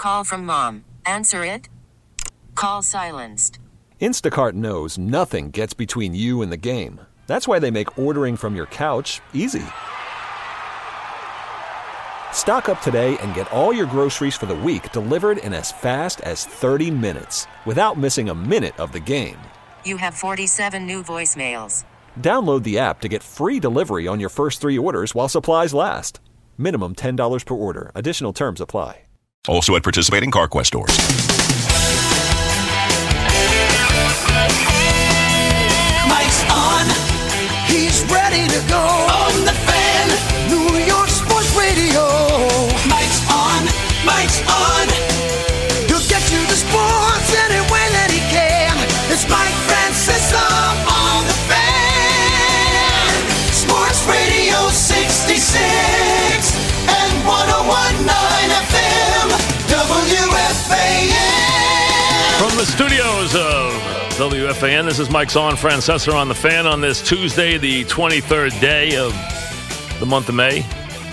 call from mom. Answer it. Call silenced. Instacart knows nothing gets between you and the game. That's why they make ordering from your couch easy. Stock up today and get all your groceries for the week delivered in as fast as 30 minutes without missing a minute of the game. You have 47 new voicemails. Download the app to get free delivery on your first 3 orders while supplies last. Minimum $10 per order. Additional terms apply. Also at participating CarQuest stores. Mike's on. He's ready to go. On the Fan. New York Sports Radio. Mike's on. Mike's on. He'll get you the sports any way that he can. It's Mike Francesa on the Fan. Sports Radio 66 and 101.9 FM. WFAN. From the studios of WFAN, this is Mike's on Francesa on the Fan on this Tuesday, the 23rd day of the month of May.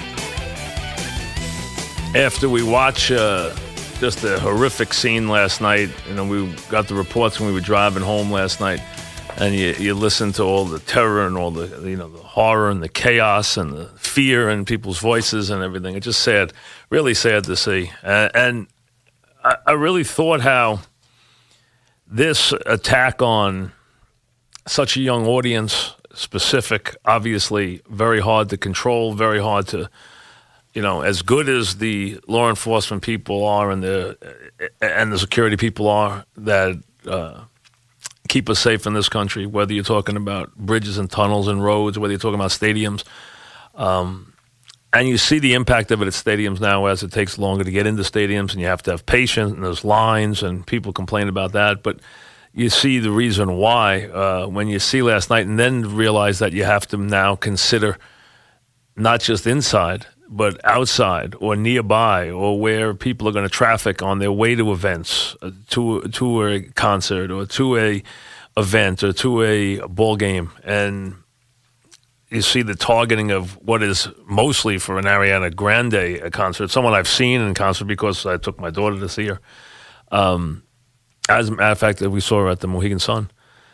After we watch just a horrific scene last night, we got the reports when we were driving home last night, and you listen to all the terror and all the the horror and the chaos and the fear in people's voices and everything. It's just sad, really sad to see. And I really thought how this attack on such a young audience, specific, obviously very hard to control, very hard to, as good as the law enforcement people are and the security people are that keep us safe in this country, whether you're talking about bridges and tunnels and roads, whether you're talking about stadiums. And you see the impact of it at stadiums now as it takes longer to get into stadiums, and you have to have patience, and there's lines, and people complain about that. But you see the reason why when you see last night, and then realize that you have to now consider not just inside, but outside or nearby, or where people are going to traffic on their way to events, to a concert, or to a event, or to a ball game. And you see the targeting of what is mostly for an Ariana Grande concert, someone I've seen in concert because I took my daughter to see her. As a matter of fact, we saw her at the Mohegan Sun.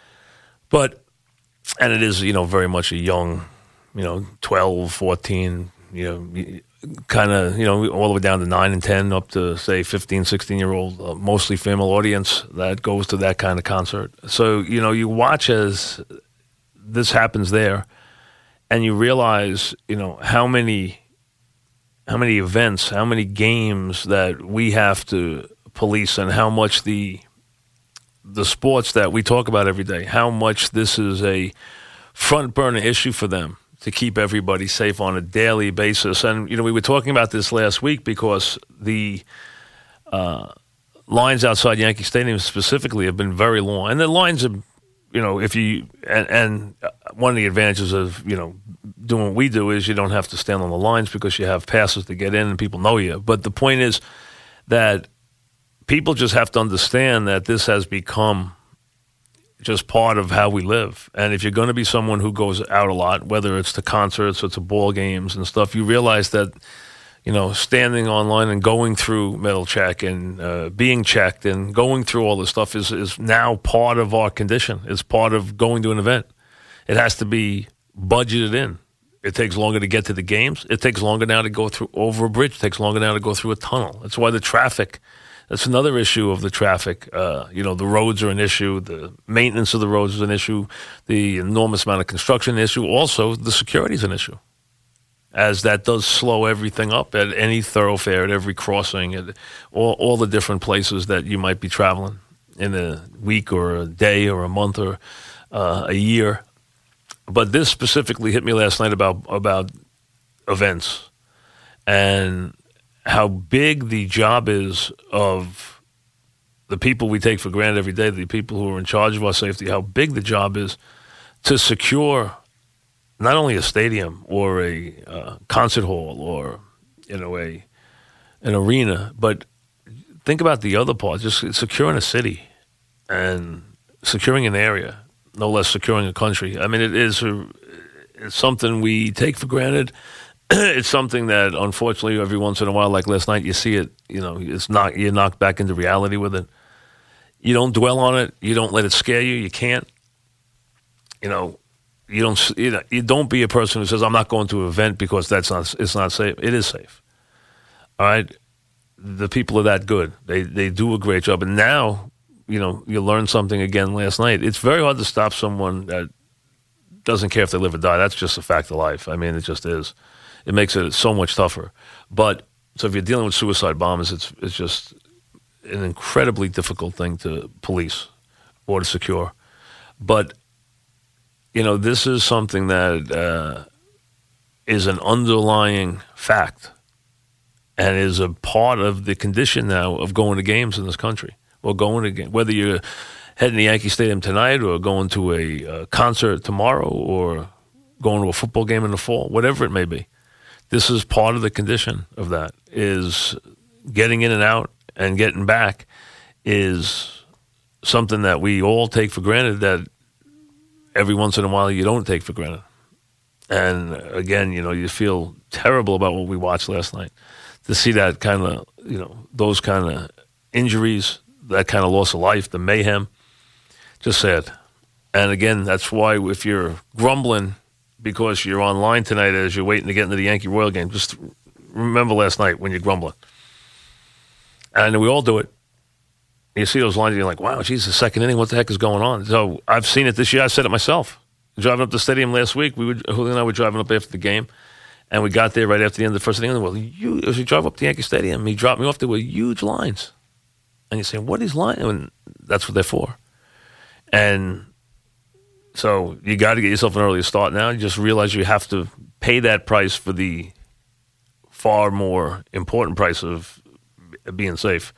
And it is, very much a young, 12, 14, kind of, all the way down to 9 and 10, up to, say, 15, 16-year-old, mostly female audience that goes to that kind of concert. So, you watch as this happens there, and you realize, how many events, how many games that we have to police, and how much the sports that we talk about every day, how much this is a front burner issue for them to keep everybody safe on a daily basis. And, we were talking about this last week because the lines outside Yankee Stadium specifically have been very long. And the lines are, if you, and one of the advantages of, doing what we do is you don't have to stand on the lines because you have passes to get in and people know you. But the point is that people just have to understand that this has become just part of how we live. And if you're going to be someone who goes out a lot, whether it's to concerts or to ball games and stuff, you realize that, standing online and going through metal check and being checked and going through all this stuff is now part of our condition. It's part of going to an event. It has to be budgeted in. It takes longer to get to the games. It takes longer now to go through over a bridge. It takes longer now to go through a tunnel. That's why the traffic, that's another issue of the traffic. The roads are an issue. The maintenance of the roads is an issue. The enormous amount of construction issue. Also, the security is an issue, as that does slow everything up at any thoroughfare, at every crossing, at all the different places that you might be traveling in a week or a day or a month or a year. But this specifically hit me last night about events and how big the job is of the people we take for granted every day, the people who are in charge of our safety, how big the job is to secure not only a stadium or a concert hall or, an arena, but think about the other part, just securing a city and securing an area, no less securing a country. I mean, it's something we take for granted, it's something that, unfortunately, every once in a while, like last night, you see it. You're knocked back into reality with it. You don't dwell on it. You don't let it scare you. You can't. You don't be a person who says, "I'm not going to an event because it's not safe." It is safe. All right. The people are that good. They do a great job. And now, you learned something again last night. It's very hard to stop someone that doesn't care if they live or die. That's just a fact of life. I mean, it just is. It makes it so much tougher. But so if you're dealing with suicide bombers, it's just an incredibly difficult thing to police or to secure. But this is something that is an underlying fact and is a part of the condition now of going to games in this country. Or going to games, whether you're heading to Yankee Stadium tonight or going to a concert tomorrow or going to a football game in the fall, whatever it may be. This is part of the condition of that, is getting in and out and getting back is something that we all take for granted that every once in a while you don't take for granted. And again, you feel terrible about what we watched last night. To see that kind of, those kind of injuries, that kind of loss of life, the mayhem, just sad. And again, that's why if you're grumbling because you're online tonight as you're waiting to get into the Yankee Royal game, just remember last night when you're grumbling. And we all do it. You see those lines and you're like, wow, geez, the second inning, what the heck is going on? So I've seen it this year. I said it myself. Driving up the stadium last week, Julio and I were driving up after the game, and we got there right after the end of the first inning. And as we drive up to Yankee Stadium, he dropped me off. There were huge lines. And you're saying, what is lines? And that's what they're for. And so you got to get yourself an earlier start now. You just realize you have to pay that price for the far more important price of being safe.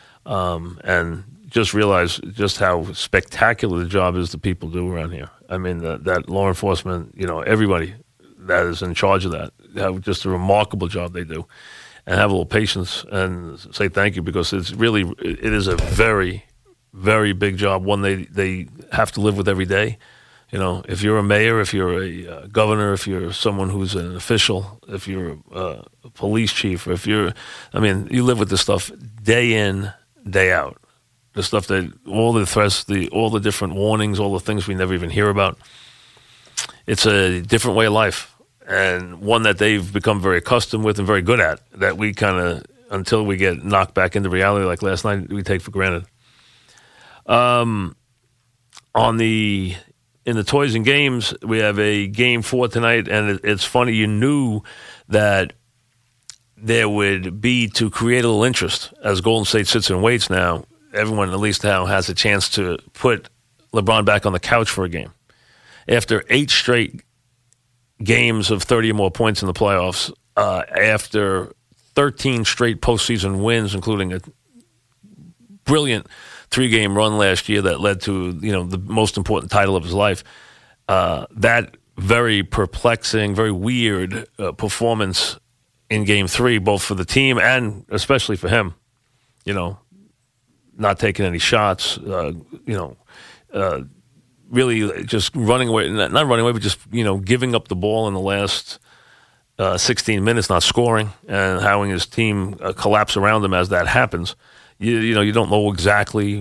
And just realize just how spectacular the job is that people do around here. I mean, that law enforcement, everybody that is in charge of that, have just a remarkable job they do. And have a little patience and say thank you, because it is a very, very big job, one they have to live with every day. If you're a mayor, if you're a governor, if you're someone who's an official, if you're a police chief, or you live with this stuff day in, day out. The stuff that, all the threats, all the different warnings, all the things we never even hear about. It's a different way of life, and one that they've become very accustomed with and very good at, that we kind of, until we get knocked back into reality like last night, we take for granted. In the Toys and Games, we have a Game 4 tonight, and it's funny, you knew that there would be, to create a little interest, as Golden State sits and waits now, everyone at least now has a chance to put LeBron back on the couch for a game. After 8 straight games of 30 or more points in the playoffs, after 13 straight postseason wins, including a brilliant 3-game run last year that led to, the most important title of his life. That very perplexing, very weird performance in Game 3, both for the team and especially for him. Not taking any shots, really just running away, not running away, but just, giving up the ball in the last 16 minutes, not scoring, and having his team collapse around him as that happens. You don't know exactly,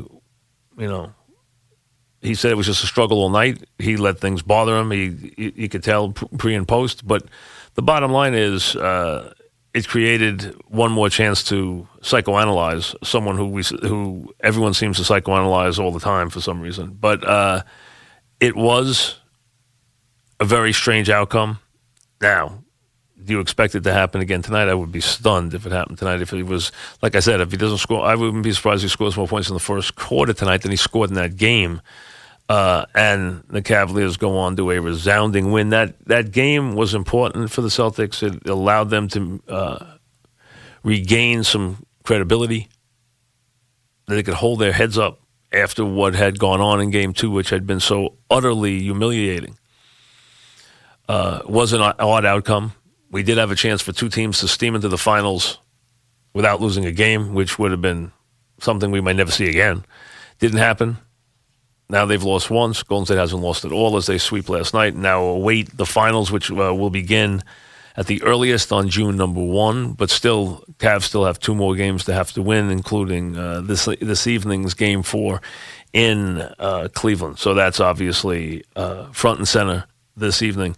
he said it was just a struggle all night. He let things bother him. He could tell pre and post. But the bottom line is it created one more chance to psychoanalyze someone who everyone seems to psychoanalyze all the time for some reason. But it was a very strange outcome. Now, do you expect it to happen again tonight? I would be stunned if it happened tonight. If it was, like I said, if he doesn't score, I wouldn't be surprised if he scores more points in the first quarter tonight than he scored in that game. And the Cavaliers go on to a resounding win. That game was important for the Celtics. It allowed them to regain some credibility, that they could hold their heads up after what had gone on in Game 2, which had been so utterly humiliating. It was an odd outcome. We did have a chance for 2 teams to steam into the finals without losing a game, which would have been something we might never see again. Didn't happen. Now they've lost once. Golden State hasn't lost at all as they sweep last night. Now await the finals, which will begin at the earliest on June 1. But still, Cavs still have 2 more games to have to win, including this evening's Game 4 in Cleveland. So that's obviously front and center this evening,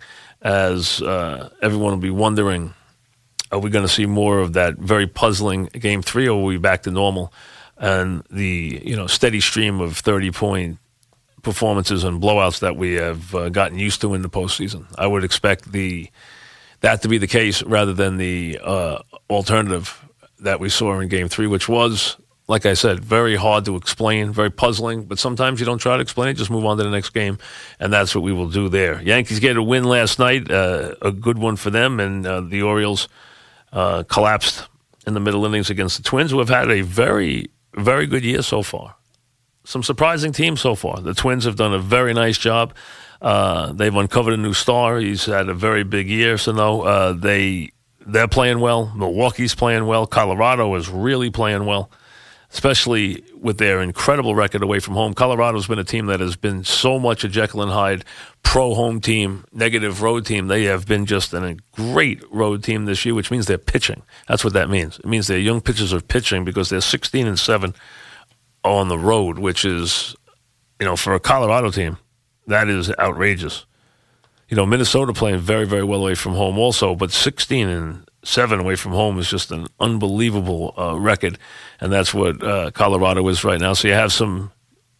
as everyone will be wondering, are we going to see more of that very puzzling Game 3, or are we back to normal? And the steady stream of 30-point performances and blowouts that we have gotten used to in the postseason. I would expect that to be the case rather than the alternative that we saw in Game 3, which was, like I said, very hard to explain, very puzzling. But sometimes you don't try to explain it, just move on to the next game, and that's what we will do there. Yankees get a win last night, a good one for them, and the Orioles collapsed in the middle innings against the Twins, who have had a very, very good year so far. Some surprising teams so far. The Twins have done a very nice job. They've uncovered a new star. He's had a very big year. So, no, they're playing well. Milwaukee's playing well. Colorado is really playing well, especially with their incredible record away from home. Colorado's been a team that has been so much a Jekyll and Hyde pro-home team, negative road team. They have been just a great road team this year, which means they're pitching. That's what that means. It means their young pitchers are pitching because they're 16-7 on the road, which is, for a Colorado team, that is outrageous. Minnesota playing very, very well away from home also, but 16-7 away from home is just an unbelievable record, and that's what Colorado is right now. So you have some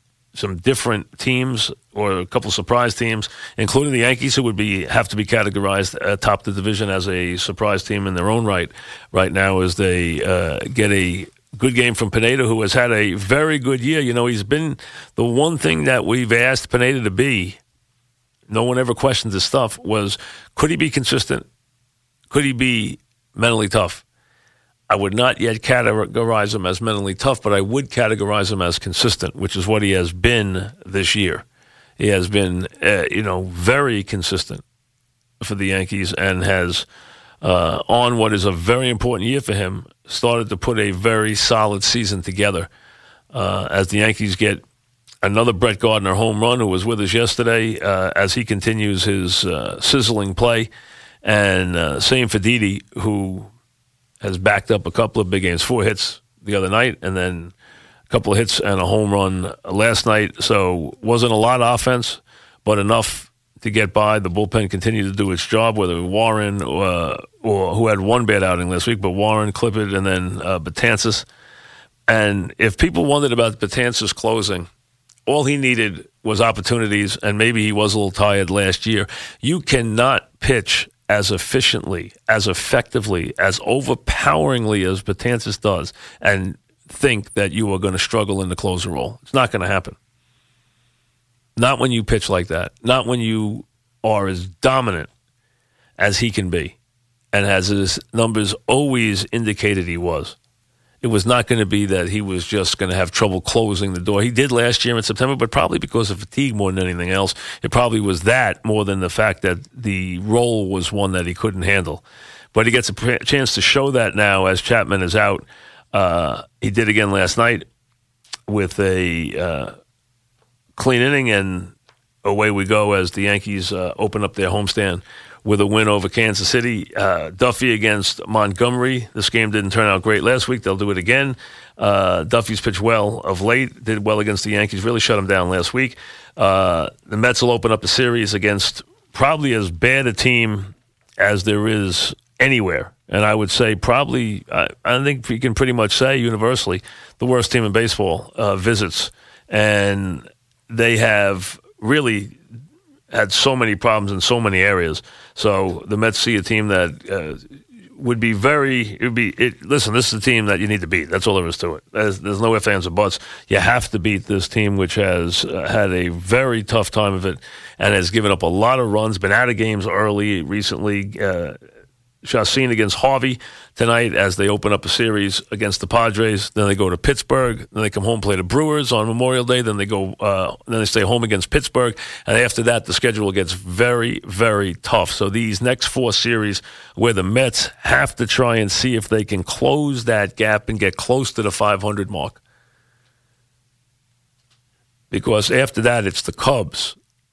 different teams, or a couple surprise teams, including the Yankees, who would have to be categorized atop the division as a surprise team in their own right now, as they get a good game from Pineda, who has had a very good year. He's been the one thing that we've asked Pineda to be. No one ever questioned his stuff. Was, could he be consistent? Could he be mentally tough? I would not yet categorize him as mentally tough, but I would categorize him as consistent, which is what he has been this year. He has been, very consistent for the Yankees, and has, on what is a very important year for him, started to put a very solid season together. As the Yankees get another Brett Gardner home run, who was with us yesterday, as he continues his sizzling play. And same for Didi, who has backed up a couple of big games, 4 hits the other night, and then a couple of hits and a home run last night. So wasn't a lot of offense, but enough to get by. The bullpen continued to do its job, whether Warren or who had one bad outing last week, but Warren, Clippard, and then Betances. And if people wondered about Betances closing, all he needed was opportunities, and maybe he was a little tired last year. You cannot pitch as efficiently, as effectively, as overpoweringly as Betances does and think that you are going to struggle in the closer role. It's not going to happen. Not when you pitch like that. Not when you are as dominant as he can be, and as his numbers always indicated he was. It was not going to be that he was just going to have trouble closing the door. He did last year in September, but probably because of fatigue more than anything else. It probably was that more than the fact that the role was one that he couldn't handle. But he gets a chance to show that now as Chapman is out. He did again last night with a clean inning, and away we go as the Yankees open up their homestand with a win over Kansas City. Duffy against Montgomery. This game didn't turn out great last week. They'll do it again. Duffy's pitched well of late, did well against the Yankees, really shut them down last week. The Mets will open up a series against probably as bad a team as there is anywhere. And I would say probably, I think we can pretty much say universally, the worst team in baseball visits. And they have really had so many problems in so many areas. So the Mets see a team that would be listen, this is a team that you need to beat. That's all there is to it. There's no ifs, ands, or buts. You have to beat this team, which has had a very tough time of it and has given up a lot of runs, been out of games early recently. Chacin against Harvey tonight as they open up a series against the Padres. Then they go to Pittsburgh. Then they come home, play the Brewers on Memorial Day. Then they go. Then they stay home against Pittsburgh. And after that, the schedule gets very, very tough. So these next 4 series where the Mets have to try and see if they can close that gap and get close to the 500 mark. Because after that, it's the Cubs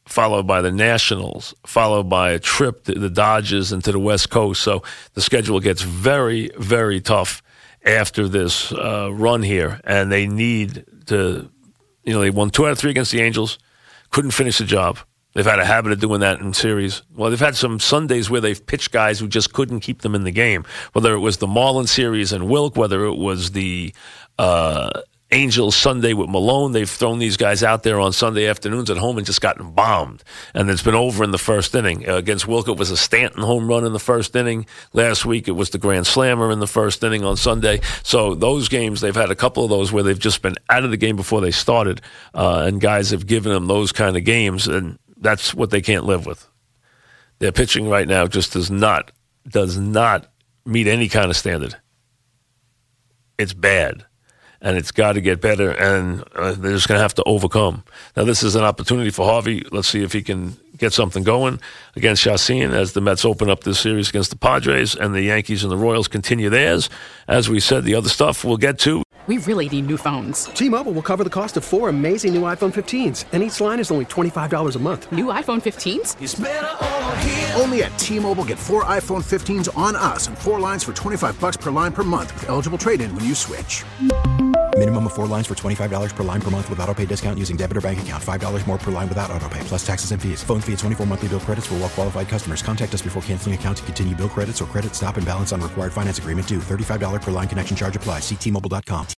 followed by the Nationals, followed by a trip to the Dodgers and to the West Coast. So the schedule gets very, very tough after this run here, and they need to, they won 2 out of 3 against the Angels, couldn't finish the job. They've had a habit of doing that in series. Well, they've had some Sundays where they've pitched guys who just couldn't keep them in the game, whether it was the Marlins series and Wilk, whether it was the Angels Sunday with Malone. They've thrown these guys out there on Sunday afternoons at home and just gotten bombed. And it's been over in the first inning. Against Wilk, it was a Stanton home run in the first inning. Last week, it was the Grand Slammer in the first inning on Sunday. So those games, they've had a couple of those where they've just been out of the game before they started, and guys have given them those kind of games, and that's what they can't live with. Their pitching right now just does not meet any kind of standard. It's bad. And it's got to get better, and they're just going to have to overcome. Now, this is an opportunity for Harvey. Let's see if he can get something going against Chacín as the Mets open up this series against the Padres, and the Yankees and the Royals continue theirs. As we said, the other stuff we'll get to. We really need new phones. T-Mobile will cover the cost of 4 amazing new iPhone 15s, and each line is only $25 a month. New iPhone 15s? It's better over here. Only at T-Mobile, get 4 iPhone 15s on us and 4 lines for $25 per line per month with eligible trade-in when you switch. Minimum of 4 lines for $25 per line per month with autopay discount using debit or bank account. $5 more per line without autopay, plus taxes and fees. Phone fee at 24 monthly bill credits for well-qualified customers. Contact us before canceling account to continue bill credits or credit stop and balance on required finance agreement due. $35 per line connection charge applies. See T-Mobile.com.